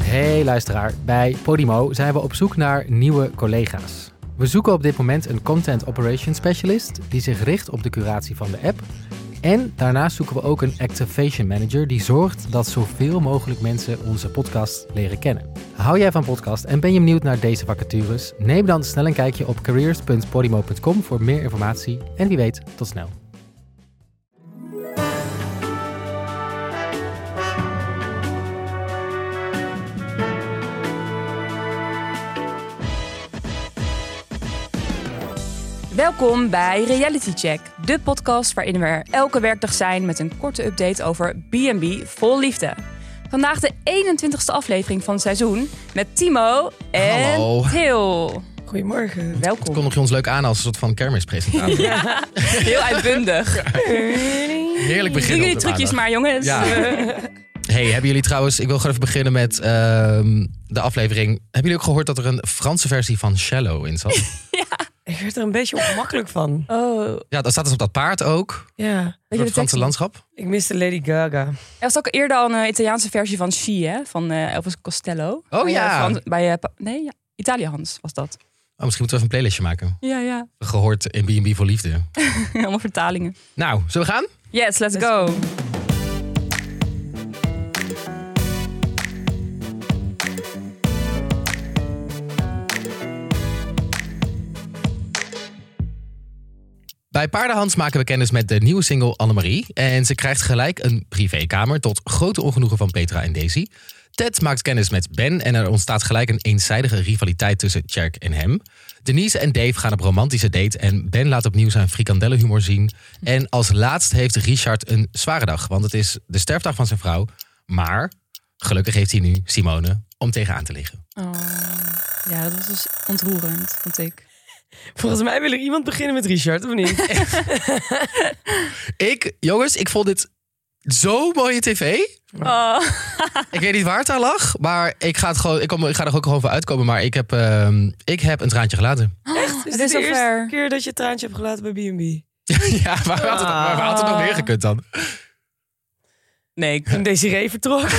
Hey luisteraar, bij Podimo zijn we op zoek naar nieuwe collega's. We zoeken op dit moment een Content Operations Specialist die zich richt op de curatie van de app. En daarnaast zoeken we ook een Activation Manager die zorgt dat zoveel mogelijk mensen onze podcast leren kennen. Hou jij van podcast en ben je benieuwd naar deze vacatures? Neem dan snel een kijkje op careers.podimo.com voor meer informatie en wie weet, tot snel. Welkom bij Reality Check, de podcast waarin we er elke werkdag zijn met een korte update over B&B vol liefde. Vandaag de 21ste aflevering van het seizoen met Timo en Til. Goedemorgen. Welkom. Kondig je ons leuk aan als een soort van kermispresentatie. Ja, heel uitbundig. Heerlijk begin. Doe jullie trucjes maar, jongens. Ja. Hey, hebben jullie trouwens... Ik wil gewoon even beginnen met de aflevering. Hebben jullie ook gehoord dat er een Franse versie van Shallow in zat? Ja. Ik werd er een beetje ongemakkelijk van. Oh. Ja, dat staat dus op dat paard ook. Ja. Door het Franse landschap. Ik miste Lady Gaga. Er was ook eerder al een Italiaanse versie van She, hè? Van Elvis Costello. Oh ja. Italië Hans was dat. Oh, misschien moeten we even een playlistje maken. Ja. Gehoord in B&B voor liefde. Allemaal vertalingen. Nou, zullen we gaan? Yes, let's go. Bij Paardenhans maken we kennis met de nieuwe single Annemarie. En ze krijgt gelijk een privékamer tot grote ongenoegen van Petra en Daisy. Ted maakt kennis met Ben en er ontstaat gelijk een eenzijdige rivaliteit tussen Tjerk en hem. Denise en Dave gaan op romantische date en Ben laat opnieuw zijn frikandellenhumor zien. En als laatst heeft Richard een zware dag, want het is de sterfdag van zijn vrouw. Maar gelukkig heeft hij nu Simone om tegenaan te liggen. Oh, ja, dat was dus ontroerend, vond ik. Volgens mij wil er iemand beginnen met Richard, of niet? Ik vond dit zo mooie tv. Oh. Ik weet niet waar het aan lag, maar ik ga er ook gewoon voor uitkomen. Maar ik heb een traantje gelaten. Echt? Is Het dit is de eerste zover. keer dat je het traantje hebt gelaten bij B&B? Ja, maar waar had het nog meer gekund dan? Nee, Toen Desiree vertrok.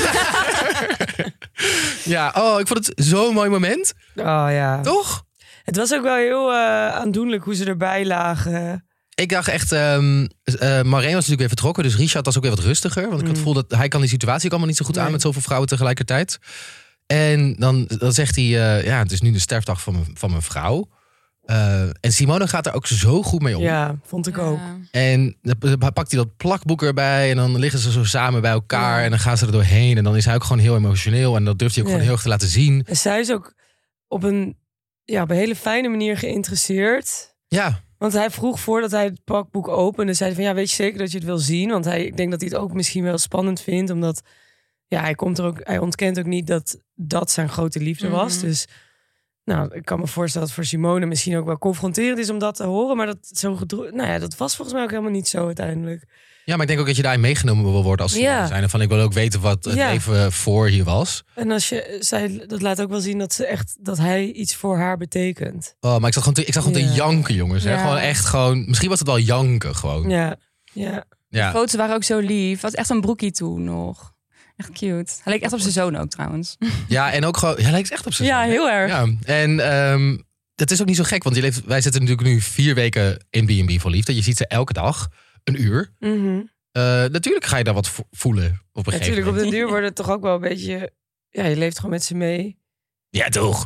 Ja, ik vond het zo'n mooi moment. Oh ja. Toch? Het was ook wel heel aandoenlijk hoe ze erbij lagen. Ik dacht echt, Maureen was natuurlijk weer vertrokken. Dus Richard was ook weer wat rustiger. Want ik had het gevoel dat hij kan die situatie ook allemaal niet zo goed aan met zoveel vrouwen tegelijkertijd. En dan zegt hij, het is nu de sterfdag van mijn vrouw. En Simone gaat er ook zo goed mee om. Ja, vond ik ook. En dan pakt hij dat plakboek erbij. En dan liggen ze zo samen bij elkaar. En dan gaan ze er doorheen. En dan is hij ook gewoon heel emotioneel. En dat durft hij ook gewoon heel erg te laten zien. En zij is ook op een hele fijne manier geïnteresseerd. Ja. Want hij vroeg voordat hij het pakboek opende, zei hij van weet je zeker dat je het wil zien? Want ik denk dat hij het ook misschien wel spannend vindt, omdat hij ontkent ook niet dat zijn grote liefde was. Dus ik kan me voorstellen dat voor Simone misschien ook wel confronterend is om dat te horen, maar dat was volgens mij ook helemaal niet zo uiteindelijk. Ja, maar ik denk ook dat je daarin meegenomen wil worden als Simone zijn. En van ik wil ook weten wat het leven voor hier was. En dat laat ook wel zien dat hij iets voor haar betekent. Oh, maar ik zag gewoon te janken, jongens. Ja. Hè? Gewoon echt gewoon. Misschien was het wel janken gewoon. Ja. De foto's waren ook zo lief. Was echt een broekie toen nog. Echt cute. Hij leek echt op zijn zoon ook trouwens. Ja, en ook gewoon. Hij lijkt echt op zijn Ja, zoon, heel erg. Ja. En dat is ook niet zo gek, want wij zitten natuurlijk nu 4 weken in B&B voor liefde. Je ziet ze elke dag, een uur. Mm-hmm. Natuurlijk ga je daar wat voelen op een gegeven Natuurlijk, moment. op den duur wordt het toch ook wel een beetje. Ja, je leeft gewoon met ze mee. Ja, toch?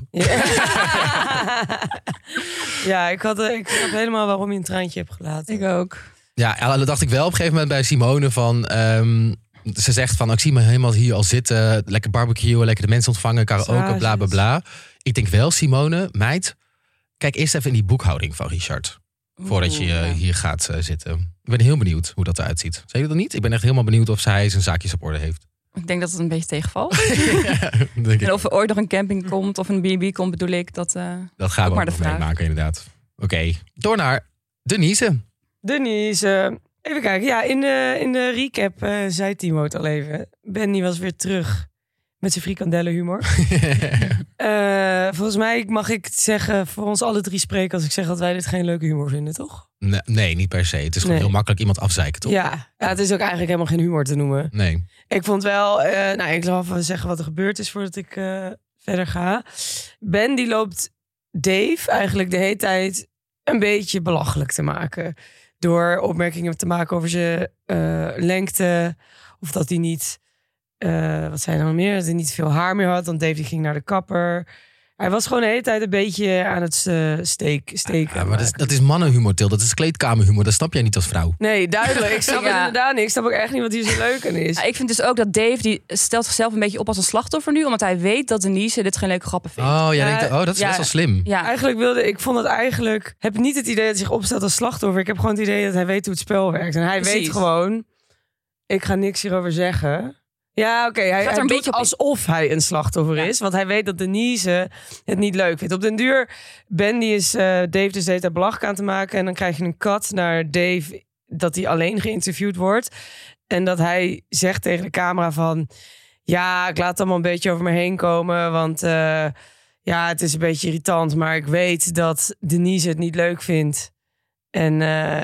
Ja, ik snap helemaal waarom je een traantje hebt gelaten. Ik ook. Ja, dat dacht ik wel op een gegeven moment bij Simone van. Ze zegt van, ik zie me helemaal hier al zitten. Lekker barbecuen, lekker de mensen ontvangen, karaoke, bla bla bla. Ik denk wel, Simone, meid, kijk eerst even in die boekhouding van Richard. Voordat je hier gaat zitten. Ik ben heel benieuwd hoe dat eruit ziet. Zei je dat niet? Ik ben echt helemaal benieuwd of zij zijn zaakjes op orde heeft. Ik denk dat het een beetje tegenvalt. Ja, denk ik. En of er ooit nog een camping komt of een B&B komt, bedoel ik. Dat gaan we ook ook maar de nog vraag. meemaken, inderdaad. Oké, door naar Denise. Denise, even kijken. Ja, in de recap zei Timo het al even. Benny was weer terug met zijn frikandellenhumor. Volgens mij mag ik het zeggen, voor ons alle 3 spreken als ik zeg dat wij dit geen leuke humor vinden, toch? Nee, niet per se. Het is gewoon heel makkelijk iemand afzeiken, toch? Ja, het is ook eigenlijk helemaal geen humor te noemen. Nee. Ik vond wel... ik zal even zeggen wat er gebeurd is voordat ik verder ga. Ben die loopt Dave eigenlijk de hele tijd een beetje belachelijk te maken. Door opmerkingen te maken over zijn lengte. Of dat hij niet... wat zei hij nog meer? Dat hij niet veel haar meer had. Want Dave die ging naar de kapper. Hij was gewoon de hele tijd een beetje aan het steken. Ja, maar dat is mannenhumor, Til. Dat is kleedkamerhumor. Dat snap jij niet als vrouw. Nee, duidelijk. Ik snap het inderdaad niet. Ik snap ook echt niet wat hier zo leuk aan is. Ja, ik vind dus ook dat Dave, die stelt zichzelf een beetje op als een slachtoffer nu. Omdat hij weet dat Denise dit geen leuke grappen vindt. Oh, jij denkt, dat is best wel slim. Ja. Ik vond het eigenlijk... Heb niet het idee dat hij zich opstelt als slachtoffer. Ik heb gewoon het idee dat hij weet hoe het spel werkt. En hij weet gewoon... Ik ga niks hierover zeggen... Ja, oké. Hij doet beetje alsof hij een slachtoffer is. Want hij weet dat Denise het niet leuk vindt. Op den duur, Ben die is Dave dus de hele tijd belachelijk aan te maken. En dan krijg je een cut naar Dave dat hij alleen geïnterviewd wordt. En dat hij zegt tegen de camera van... Ja, ik laat het allemaal een beetje over me heen komen. Want het is een beetje irritant. Maar ik weet dat Denise het niet leuk vindt. En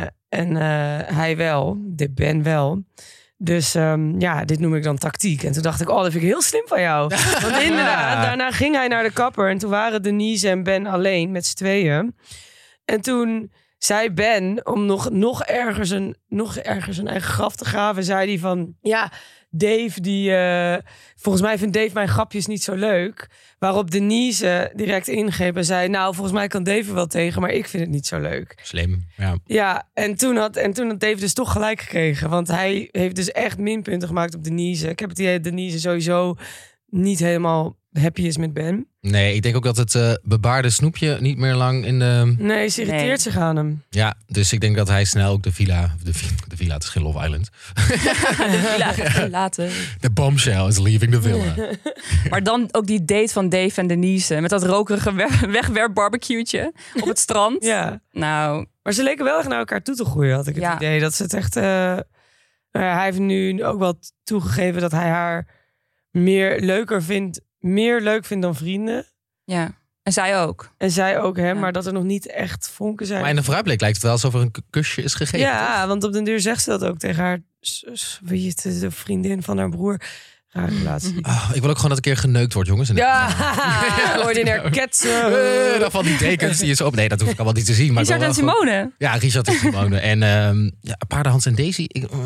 hij wel. De Ben wel. Dus dit noem ik dan tactiek. En toen dacht ik, dat vind ik heel slim van jou. Want inderdaad, daarna ging hij naar de kapper. En toen waren Denise en Ben alleen met z'n tweeën. En toen zei Ben, om nog ergens een eigen graf te graven, zei hij van... Ja, Dave, volgens mij vindt Dave mijn grapjes niet zo leuk. Waarop Denise direct ingreep en zei... Nou, volgens mij kan Dave er wel tegen, maar ik vind het niet zo leuk. Slim, ja. Ja, en toen had Dave dus toch gelijk gekregen. Want hij heeft dus echt minpunten gemaakt op Denise. Ik heb het idee dat Denise sowieso niet helemaal happy is met Ben. Nee, ik denk ook dat het bebaarde snoepje niet meer lang in de... Nee, ze irriteert zich aan hem. Ja, dus ik denk dat hij snel ook de villa, het is geen Love Island. De villa gaat verlaten. De bombshell is leaving the villa. Maar dan ook die date van Dave en Denise met dat rokerige wegwerp barbecue'tje op het strand. Ja. Nou. Maar ze leken wel echt naar elkaar toe te groeien, had ik het idee. Dat ze het echt... hij heeft nu ook wel toegegeven dat hij haar meer leuk vindt dan vrienden. Ja, en zij ook. En zij ook hem, maar dat er nog niet echt vonken zijn. Maar in de vooruitblik lijkt het wel alsof er een kusje is gegeven. Ja, toch? want op den duur zegt ze dat ook tegen haar de vriendin van haar broer. Rare relatie. Ik wil ook gewoon dat een keer geneukt wordt, jongens. Ordinair ketsen. Dan van die dekens die is op. Nee, dat hoef ik allemaal niet te zien. Maar Richard en Simone. Ja, Richard en Simone. En Paardenhans en Daisy.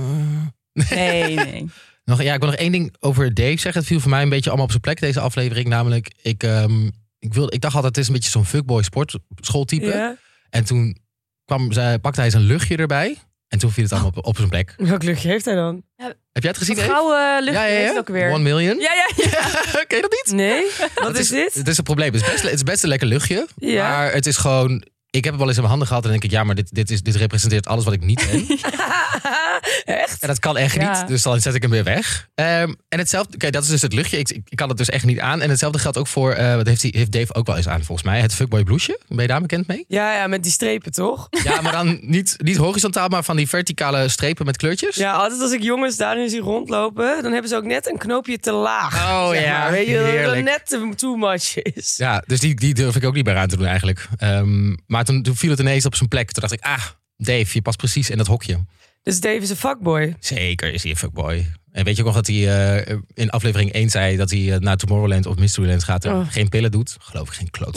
Nee. Ik wil nog één ding over Dave zeggen. Het viel voor mij een beetje allemaal op zijn plek, deze aflevering. Namelijk, ik dacht altijd, het is een beetje zo'n fuckboy sportschooltype. Ja. En toen pakte hij zijn luchtje erbij. En toen viel het allemaal op zijn plek. Welk luchtje heeft hij dan? Ja, heb jij het gezien, Dave? Gouden luchtje heeft het ook weer. 1 million? Ja. Ken je dat niet? Nee, wat is dit? Het is een probleem. Het is best een lekker luchtje. Ja. Maar het is gewoon... Ik heb het wel eens in mijn handen gehad en dan denk ik... Ja, maar dit representeert alles wat ik niet ben. Echt? En dat kan echt niet. Dus dan zet ik hem weer weg. En hetzelfde... Kijk, dat is dus het luchtje. Ik kan het dus echt niet aan. En hetzelfde geldt ook voor... wat heeft Dave ook wel eens aan, volgens mij. Het fuckboy blouseje. Ben je daar bekend mee? Ja, met die strepen, toch? Ja, maar dan niet horizontaal, maar van die verticale strepen met kleurtjes. Ja, altijd als ik jongens daarin zie rondlopen... dan hebben ze ook net een knoopje te laag. Oh zeg ja, maar. Weet je, heerlijk. dat net too much is. Ja, dus die durf ik ook niet meer aan te doen eigenlijk. Maar toen viel het ineens op zijn plek. Toen dacht ik, Dave, je past precies in dat hokje. Dus Dave is een fuckboy. Zeker is hij een fuckboy. En weet je ook nog dat hij in aflevering 1 zei... dat hij naar Tomorrowland of Mysteryland gaat en geen pillen doet? Geloof ik geen kloot.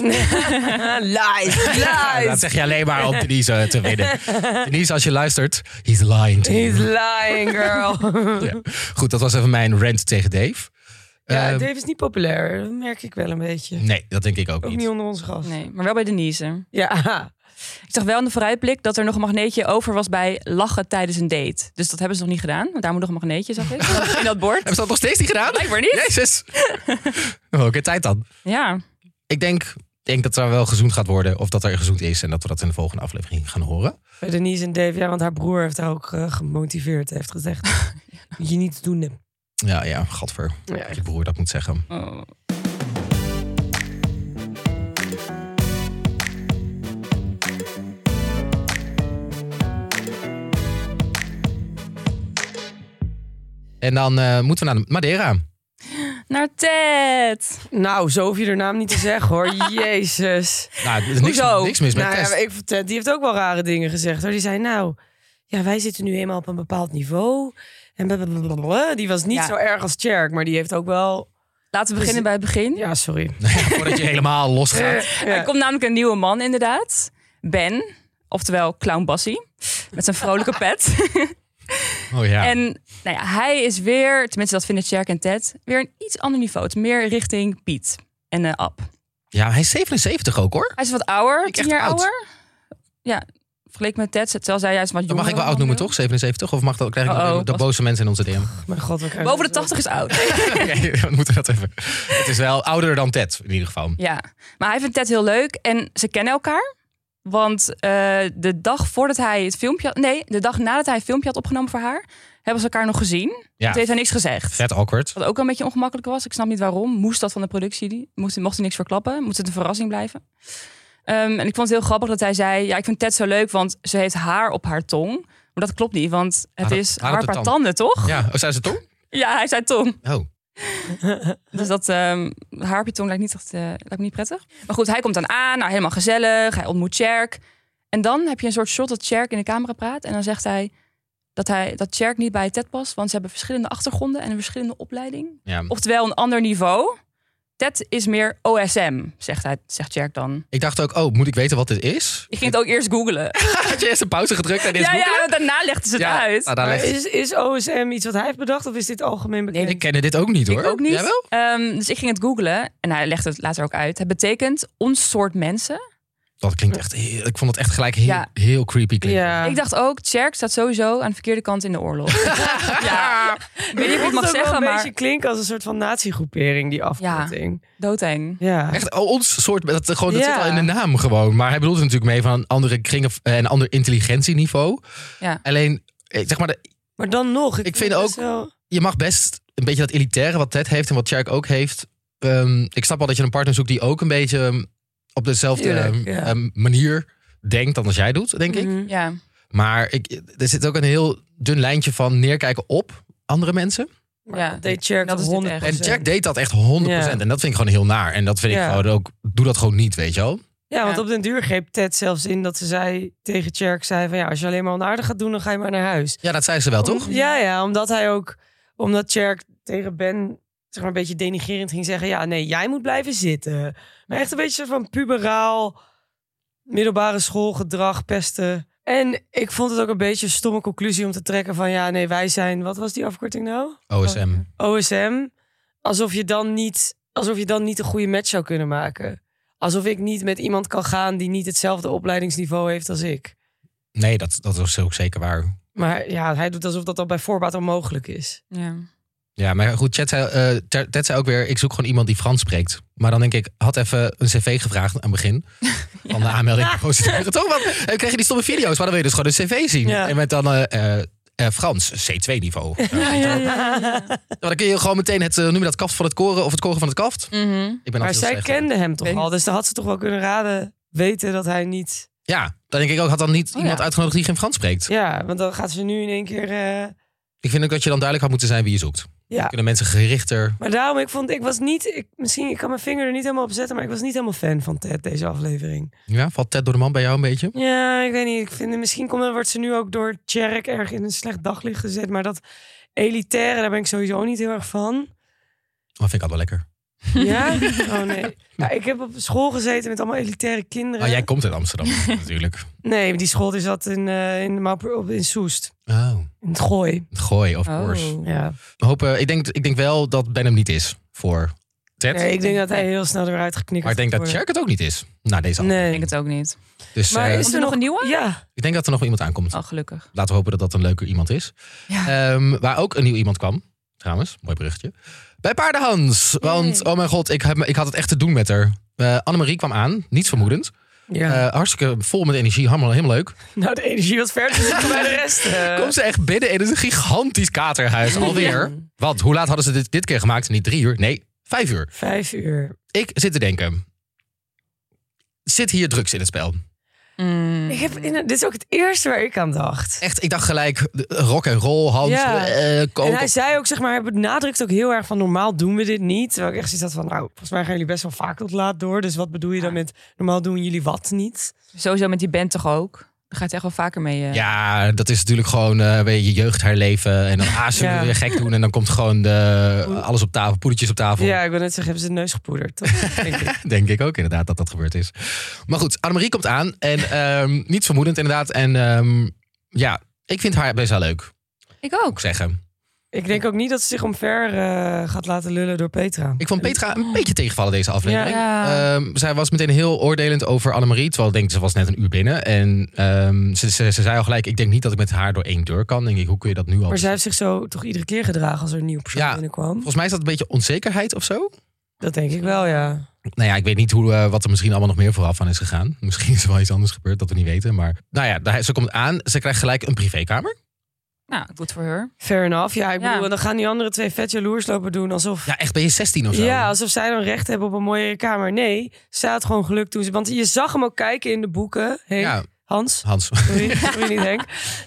Lies. Dat zeg je alleen maar om Denise te winnen. Denise, als je luistert, he's lying to you. He's lying, girl. Ja. Goed, dat was even mijn rant tegen Dave. Ja, Dave is niet populair. Dat merk ik wel een beetje. Nee, dat denk ik ook Ook niet onder onze gast. Nee, maar wel bij Denise. Ja. Ik zag wel in de vooruitblik dat er nog een magneetje over was bij lachen tijdens een date. Dus dat hebben ze nog niet gedaan. Want daar moet nog een magneetje, zag ik. In dat bord. Hebben ze dat nog steeds niet gedaan? Blijkbaar niet. Jezus. Oké, tijd dan. Ja. Ik denk dat er wel gezoend gaat worden. Of dat er gezoend is. En dat we dat in de volgende aflevering gaan horen. Bij Denise en Dave, ja, want haar broer heeft haar ook gemotiveerd. Heeft gezegd, moet je niet doen. Ja, gadver. Ja, Je broer dat moet zeggen. Oh. En dan moeten we naar Madeira. naar Ted. Nou, zo hoef je haar naam niet te zeggen, hoor. Jezus. Nou, er is Hoezo? niks mis met Nou Tess. ja, ik vond Ted, die heeft ook wel rare dingen gezegd, hoor. Die zei, nou, ja, wij zitten nu eenmaal op een bepaald niveau. En blablabla. Die was niet Ja. zo erg als Tjerk, maar die heeft ook wel... Laten we beginnen bij het begin. Ja, sorry. Voordat je helemaal losgaat. Er komt namelijk een nieuwe man inderdaad. Ben, oftewel Clown Bassie. Met zijn vrolijke pet. Oh ja. En nou ja, hij is weer, tenminste dat vinden Tjerk en Ted, weer een iets ander niveau. Het is meer richting Piet en Ab. Ja, hij is 77 ook hoor. Hij is wat ouder, Ik 10 echt jaar oud. ouder. Ja, vergeleken met Ted, terwijl zij juist wat Dat jonger. mag ik wel oud noemen, toch? 77? Of mag dat, krijg ik de boze mensen in onze DM? Mijn god, we krijgen Boven de 80 is oud. Oké, we moeten dat even. Het is wel ouder dan Ted, in ieder geval. Ja, maar hij vindt Ted heel leuk en ze kennen elkaar. Want de dag voordat hij het filmpje had... Nee, de dag nadat hij een filmpje had opgenomen voor haar... hebben ze elkaar nog gezien. Ja. Toen heeft hij niks gezegd. Vet awkward. Wat ook wel een beetje ongemakkelijk was. Ik snap niet waarom. Moest dat van de productie? Mocht hij niks verklappen? Moest het een verrassing blijven? En ik vond het heel grappig dat hij zei... Ja, ik vind Ted zo leuk, want ze heeft haar op haar tong. Maar dat klopt niet, want het is haar haar op de op haar tand. tanden, toch? Ja, zei ze toch? Ja, hij zei tong. Oh. Dus dat haar op je tong lijkt me niet prettig. Maar goed, hij komt dan aan. Nou, helemaal gezellig. Hij ontmoet Tjerk. En dan heb je een soort shot dat Tjerk in de camera praat. En dan zegt hij dat Tjerk niet bij Ted past. Want ze hebben verschillende achtergronden en een verschillende opleiding. Ja. Oftewel een ander niveau. Ted is meer OSM, zegt Tjerk dan. Ik dacht ook, oh, moet ik weten wat dit is? Ik ging het ook eerst googlen. Had je eerst een pauze gedrukt en dit Ja, daarna legden ze het uit. Nou, daar Maar legt- is OSM iets wat hij heeft bedacht of is dit algemeen bekend? Ik ken dit ook niet hoor. Ik ook niet. Jij wel? Dus ik ging het googlen en hij legde het later ook uit. Het betekent ons soort mensen. Dat klinkt echt heel, ik vond het echt gelijk heel, Ja. heel creepy klinken. Ja. Ik dacht ook, Tjerk staat sowieso aan de verkeerde kant in de oorlog. Ja, ik weet niet of ik het mag zeggen, een maar beetje klinkt als een soort van natiegroepering, die afkorting. doodeng. Ja. Echt ons soort, dat Ja. zit al in de naam gewoon. Maar hij bedoelt er natuurlijk mee van een andere kringen en een ander intelligentieniveau. Ja. Alleen, zeg maar, Maar dan nog. Ik vind het ook- best wel- je mag best een beetje dat elitaire wat Ted heeft en wat Tjerk ook heeft. Ik snap wel dat je een partner zoekt die ook een beetje op dezelfde Tuurlijk, ja. manier denkt dan als jij doet, denk ik. Mhm. Ja, Maar er zit ook een heel dun lijntje van neerkijken op andere mensen. Maar Ja. dat deed Tjerk Dat is dit 100%. echt. En Jack deed dat echt 100%. Ja. En dat vind ik gewoon heel naar. En dat vind ik Ja. gewoon ook, doe dat gewoon niet, weet je wel. Ja, want Ja. op den duur greep Ted zelfs in dat ze zei tegen Tjerk zei van ja, als je alleen maar onaardig gaat doen, dan ga je maar naar huis. Ja, dat zei ze wel, toch? Ja, omdat Tjerk tegen Ben zeg maar een beetje denigrerend ging zeggen, ja, nee, jij moet blijven zitten. Maar echt een beetje van puberaal middelbare schoolgedrag, pesten. En ik vond het ook een beetje een stomme conclusie om te trekken van ja, nee, wij zijn, wat was die afkorting nou? OSM. OSM. Alsof je dan niet een goede match zou kunnen maken. Alsof ik niet met iemand kan gaan die niet hetzelfde opleidingsniveau heeft als ik. Nee, dat is ook zeker waar. Maar ja, hij doet alsof dat al bij voorbaat onmogelijk is. ja. Ja, maar goed, Ted zei ook weer, ik zoek gewoon iemand die Frans spreekt. Maar dan denk ik, had even een cv gevraagd aan het begin. Van de aanmeldingprocedure. Toch? Want dan krijg je die stomme video's, maar dan wil je dus gewoon een cv zien. Ja. En met dan Frans, C2-niveau. Dan kun je gewoon meteen het, noem je dat, kaft van het koren of het koren van het kaft. Mhm. Ik ben Maar altijd zij heel slecht. kende hem toch Weet al. niet. Dus dan had ze toch wel kunnen weten dat hij niet... Ja, dan denk ik ook, had dan niet Oh, iemand ja. uitgenodigd die geen Frans spreekt. Ja, want dan gaat ze nu in één keer... Ik vind ook dat je dan duidelijk had moeten zijn wie je zoekt. ja. Kunnen mensen gerichter... Maar daarom, ik kan mijn vinger er niet helemaal op zetten, maar ik was niet helemaal fan van Ted, deze aflevering. Ja, valt Ted door de man bij jou een beetje? Ja, ik weet niet. Ik vind, misschien wordt ze nu ook door Tjerk erg in een slecht daglicht gezet. Maar dat elitaire, daar ben ik sowieso niet heel erg van. Dat vind ik altijd wel lekker. Ja? Oh nee. Ja, ik heb op school gezeten met allemaal elitaire kinderen. Oh, jij komt uit Amsterdam natuurlijk. Nee, die school die zat in Soest. Oh, In het Gooi. gooi, of Oh. course. Ja. Ik denk wel dat Ben hem niet is voor Ted. Nee, ik denk dat hij heel snel eruit geknikkerd Maar ik denk dat wordt. Tjerk het ook niet is. Nou, deze Ik aflevering. denk het ook niet. Dus Maar is Komt er nog een nieuwe? Ja. ik denk dat er nog iemand aankomt. Oh, gelukkig. Laten we hopen dat dat een leuke iemand is. Ja. Waar ook een nieuw iemand kwam. Trouwens, mooi bruggetje. Bij Paardenhans. Want, oh mijn god, ik had het echt te doen met haar. Annemarie kwam aan, niets vermoedend. Ja. Hartstikke vol met energie, helemaal leuk. Nou, de energie was ver te zoeken bij de rest. Komt ze echt binnen in een gigantisch katerhuis alweer. Want hoe laat hadden ze dit keer gemaakt? Niet 3 uur, nee, 5 uur. 5 uur. Ik zit te denken. Zit hier drugs in het spel? Dit is ook het eerste waar ik aan dacht. Echt, ik dacht gelijk rock en roll, Hans. En hij zei ook, zeg maar, hij benadrukt ook heel erg van normaal doen we dit niet. Terwijl ik echt zoiets had van, nou, volgens mij gaan jullie best wel vaak tot laat door. Dus wat bedoel je dan met normaal doen jullie wat niet? Sowieso met die band toch ook? Daar gaat het echt wel vaker mee. Ja, dat is natuurlijk gewoon je jeugd herleven. En dan zullen we weer gek doen. En dan komt gewoon alles op tafel, poedertjes op tafel. Ja, ik wil net zeggen, hebben ze de neus gepoederd. Toch? Denk ik. Denk ik ook inderdaad dat gebeurd is. Maar goed, Annemarie komt aan. En niets vermoedend inderdaad. En ik vind haar best wel leuk. Ik ook. Moet ik zeggen. Ik denk ook niet dat ze zich omver gaat laten lullen door Petra. Ik vond Petra een beetje tegenvallen deze aflevering. Ja. Zij was meteen heel oordelend over Annemarie. Terwijl ik denk, ze was net een uur binnen. En ze zei al gelijk, ik denk niet dat ik met haar door 1 deur kan. Denk ik, hoe kun je dat nu al? Maar zij heeft zich zo toch iedere keer gedragen als er een nieuwe persoon binnenkwam. Volgens mij is dat een beetje onzekerheid of zo. Dat denk ik wel, ja. Nou ja, ik weet niet wat er misschien allemaal nog meer vooraf van is gegaan. Misschien is er wel iets anders gebeurd dat we niet weten. Maar nou ja, ze komt aan. Ze krijgt gelijk een privékamer. Nou, goed voor haar. Fair enough. Ja, ik bedoel, dan gaan die andere 2 vet jaloers lopen doen alsof... Ja, echt, ben je 16 of zo? Ja, alsof zij dan recht hebben op een mooie kamer. Nee, ze had gewoon geluk toen ze... Want je zag hem ook kijken in de boeken. Hey, ja. Hans. Sorry, niet Henk.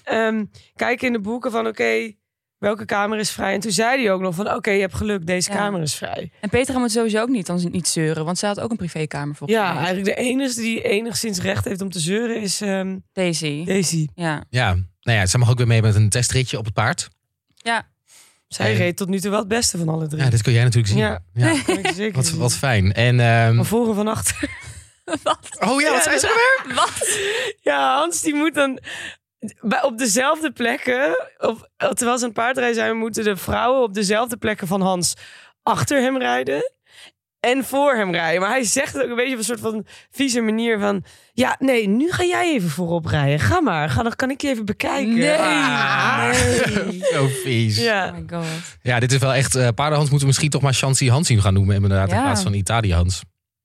Kijken in de boeken van oké, welke kamer is vrij? En toen zei hij ook nog van oké, je hebt geluk, deze kamer is vrij. En Petra moet sowieso ook niet zeuren, want zij had ook een privékamer volgens mij. Ja, eigenlijk de enige die enigszins recht heeft om te zeuren is Daisy. Ja. Nou ja, ze mag ook weer mee met een testritje op het paard. Ja. Zij reed tot nu toe wel het beste van alle 3. Ja, dit kun jij natuurlijk zien. Ja. Kan ik zeker zien. Wat fijn. En, van voren van achter. Wat? Oh ja, wat zei ze er weer? Wat? Ja, Hans die moet dan op dezelfde plekken, terwijl ze een paardrijden zijn, moeten de vrouwen op dezelfde plekken van Hans achter hem rijden en voor hem rijden. Maar hij zegt het ook een beetje op een soort van vieze manier van... Ja, nee, nu ga jij even voorop rijden. Ga maar, dan kan ik je even bekijken. Nee. Zo vies. Ja. Oh my god. Ja, dit is wel echt... Paardenhans moeten we misschien toch maar Chancy Hansie gaan noemen. Inderdaad, in plaats van Italië Hans.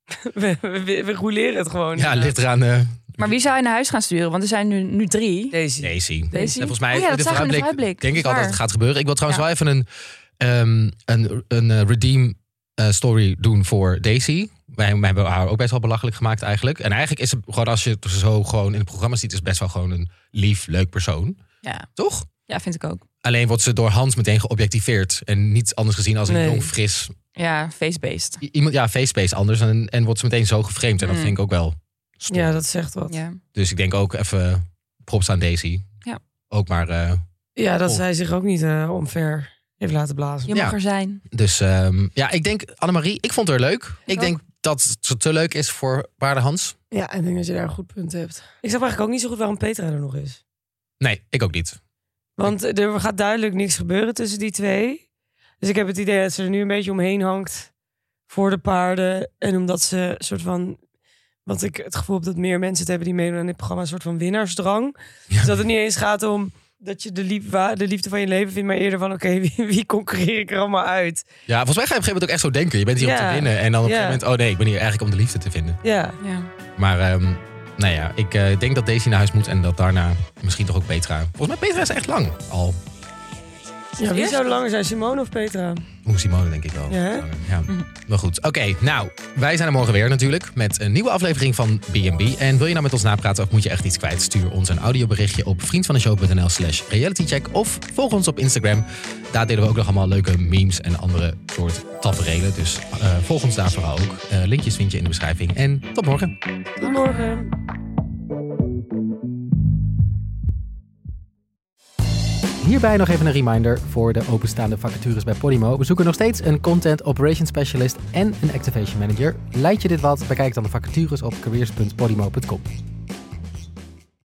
We roleren het gewoon. Ja, ligt eraan... Maar wie zou hij naar huis gaan sturen? Want er zijn nu 3. Daisy. En volgens mij dat de vooruitblik denk ik al dat het gaat gebeuren. Ik wil trouwens wel even een redeem story doen voor Daisy. Wij hebben haar ook best wel belachelijk gemaakt eigenlijk. En eigenlijk is het gewoon, als je het zo gewoon in het programma ziet, is best wel gewoon een lief, leuk persoon. Ja. Toch? Ja, vind ik ook. Alleen wordt ze door Hans meteen geobjectiveerd. En niet anders gezien als een jong, fris... Ja, face-based. Iemand, ja, face-based anders. En wordt ze meteen zo geframed. En dat vind ik ook wel stom. Ja, dat zegt wat. Ja. Dus ik denk ook even props aan Daisy. Ja. Ook maar... dat zij zich ook niet omver heeft laten blazen. Je mag er zijn. Dus ik denk Annemarie, ik vond haar leuk. Ik denk dat ze te leuk is voor Paardenhans. Ja, ik denk dat je daar een goed punt hebt. Ik snap eigenlijk ook niet zo goed waarom Petra er nog is. Nee, ik ook niet. Want er gaat duidelijk niks gebeuren tussen die 2. Dus ik heb het idee dat ze er nu een beetje omheen hangt voor de paarden. En omdat ze soort van... Want ik het gevoel heb dat meer mensen het hebben die meedoen aan dit programma, een soort van winnaarsdrang. Ja. Dus dat het niet eens gaat om dat je de liefde van je leven vindt, maar eerder van oké, wie concurreer ik er allemaal uit? Ja, volgens mij ga je op een gegeven moment ook echt zo denken. Je bent hier om te winnen. En dan op een gegeven moment, oh nee, ik ben hier eigenlijk om de liefde te vinden. Ja. Maar ik denk dat Daisy naar huis moet en dat daarna misschien toch ook Petra. Volgens mij Petra is echt lang al. Ja, wie zou langer zijn, Simone of Petra? Simone denk ik wel. Ja. Maar goed. Oké, nou, wij zijn er morgen weer natuurlijk met een nieuwe aflevering van B&B. En wil je nou met ons napraten of moet je echt iets kwijt? Stuur ons een audioberichtje op vriendvandeshow.nl/realitycheck of volg ons op Instagram. Daar delen we ook nog allemaal leuke memes en andere soort taferelen. Dus volg ons daar vooral ook. Linkjes vind je in de beschrijving. En tot morgen. Tot morgen. Hierbij nog even een reminder voor de openstaande vacatures bij Podimo. We zoeken nog steeds een Content Operations Specialist en een Activation Manager. Lijkt je dit wat? Bekijk dan de vacatures op careers.podimo.com.